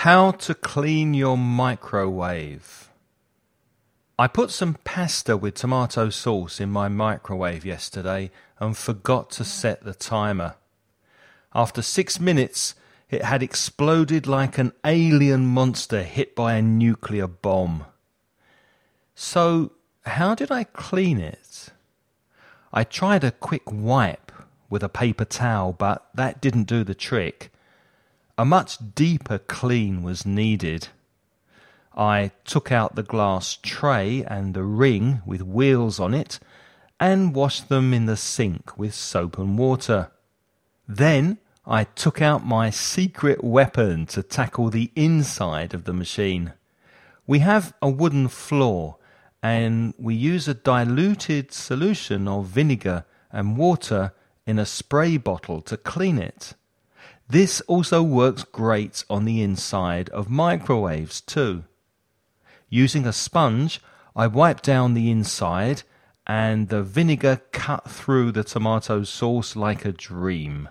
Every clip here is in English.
How to clean your microwave. I put some pasta with tomato sauce in my microwave yesterday and forgot to set the timer. After 6 minutes, it had exploded like an alien monster hit by a nuclear bomb. So, how did I clean it? I tried a quick wipe with a paper towel, but that didn't do the trick. A much deeper clean was needed. I took out the glass tray and the ring with wheels on it and washed them in the sink with soap and water. Then I took out my secret weapon to tackle the inside of the machine. We have a wooden floor and we use a diluted solution of vinegar and water in a spray bottle to clean it. This also works great on the inside of microwaves too. Using a sponge, I wiped down the inside and the vinegar cut through the tomato sauce like a dream.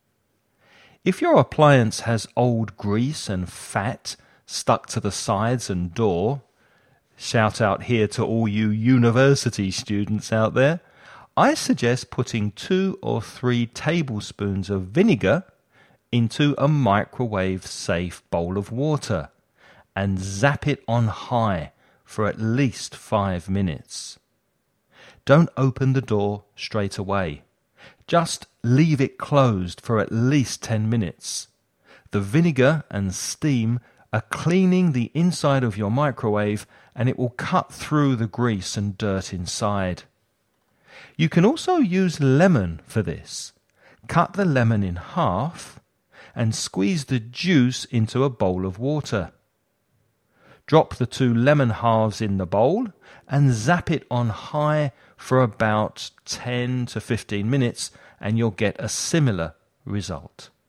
If your appliance has old grease and fat stuck to the sides and door, shout out here to all you university students out there, I suggest putting 2 or 3 tablespoons of vinegar into a microwave-safe bowl of water and zap it on high for at least 5 minutes. Don't open the door straight away. Just leave it closed for at least 10 minutes. The vinegar and steam are cleaning the inside of your microwave and it will cut through the grease and dirt inside. You can also use lemon for this. Cut the lemon in half and squeeze the juice into a bowl of water. Drop the 2 lemon halves in the bowl and zap it on high for about 10 to 15 minutes and you'll get a similar result.